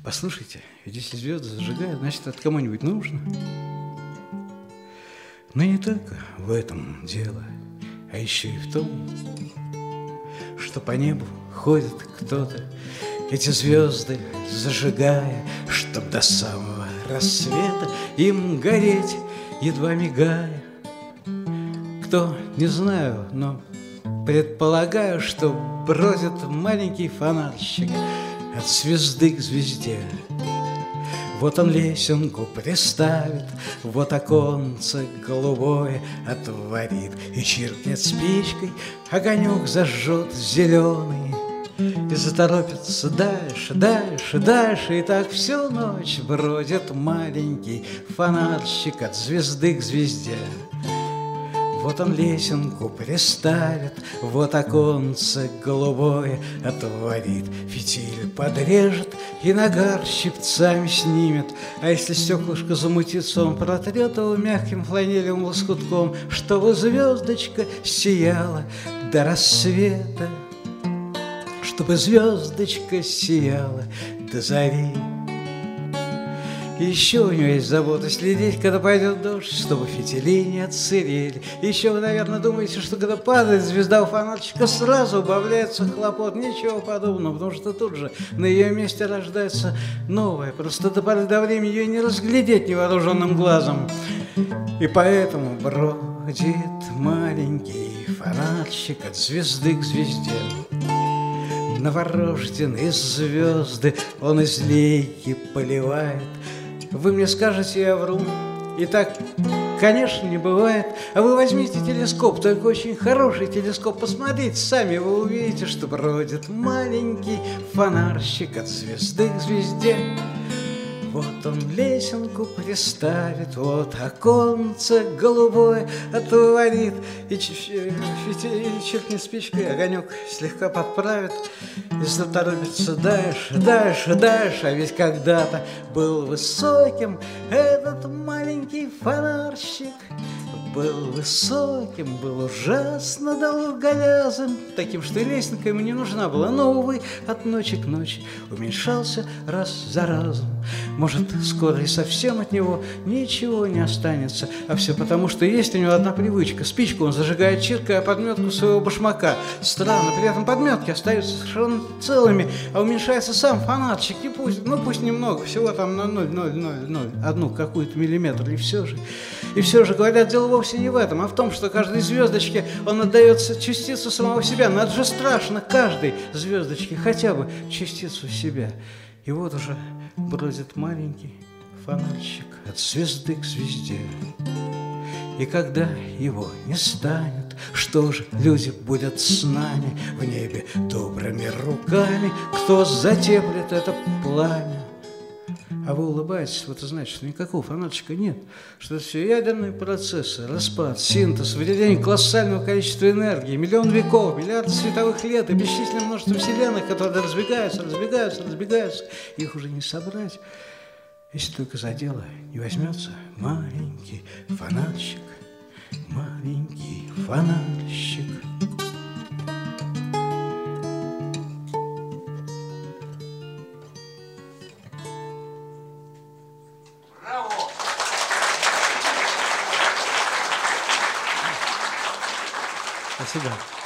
Послушайте, ведь если звезды зажигают, значит, это кому-нибудь нужно. Но не только в этом дело, а еще и в том, что по небу ходит кто-то, эти звезды зажигая, чтоб до самого рассвета им гореть, едва мигая. Кто, не знаю, но предполагаю, что бродит маленький фонарщик от звезды к звезде. Вот он лесенку приставит, вот оконце голубое отворит и чиркнет спичкой, огонек зажжет зеленый и заторопится дальше, дальше, дальше. И так всю ночь бродит маленький фонарщик от звезды к звезде. Вот он лесенку приставит, вот оконце голубое отворит, фитиль подрежет и нагар щипцами снимет. А если стеклышко замутится, он протрет его мягким фланелевым лоскутком, чтобы звездочка сияла до рассвета, чтобы звездочка сияла до зари. И еще у него есть забота следить, когда пойдет дождь, чтобы фитили не отсырели. Еще вы, наверное, думаете, что когда падает звезда у фонарчика, сразу убавляется хлопот. Ничего подобного, потому что тут же на ее месте рождается новая. Просто до поры до времени ее не разглядеть невооруженным глазом. И поэтому бродит маленький фонарчик от звезды к звезде. Новорожденные звезды он из лейки поливает. Вы мне скажете, я вру, и так, конечно, не бывает. А вы возьмите телескоп, только очень хороший телескоп, посмотрите сами, вы увидите, что бродит маленький фонарщик от звезды к звезде. Вот он лесенку приставит, вот оконце голубое отворит, и чиркнет спичкой, огонек слегка подправит, и заторопится дальше, дальше, дальше. А ведь когда-то был высоким этот маленький фонарщик, был высоким, был ужасно долголязым, таким, что и лесенка ему не нужна была. Но, увы, от ночи к ночи уменьшался раз за разом. Может, скоро и совсем от него ничего не останется. А все потому, что есть у него одна привычка. Спичку он зажигает, чиркая подметку своего башмака. Странно, при этом подметки остаются совершенно целыми, а уменьшается сам фонарчик. И пусть, ну пусть немного, всего там на 0,000, одну какую-то миллиметр. И все же, говорят, дело вовсе не в этом, а в том, что каждой звездочке он отдает частицу самого себя. Надо же страшно каждой звездочке хотя бы частицу себя. И вот уже бродит маленький фонарчик от звезды к звезде. И когда его не станет, что же люди будут с нами в небе добрыми руками? Кто затеплит это пламя? А вы улыбаетесь, вот это значит, что никакого фонарчика нет, что это все ядерные процессы, распад, синтез, выделение колоссального количества энергии, миллион веков, миллиарды световых лет и бесчисленное множество вселенных, которые разбегаются. Их уже не собрать, если только за дело не возьмется маленький фонарщик, маленький фонарщик. Спасибо.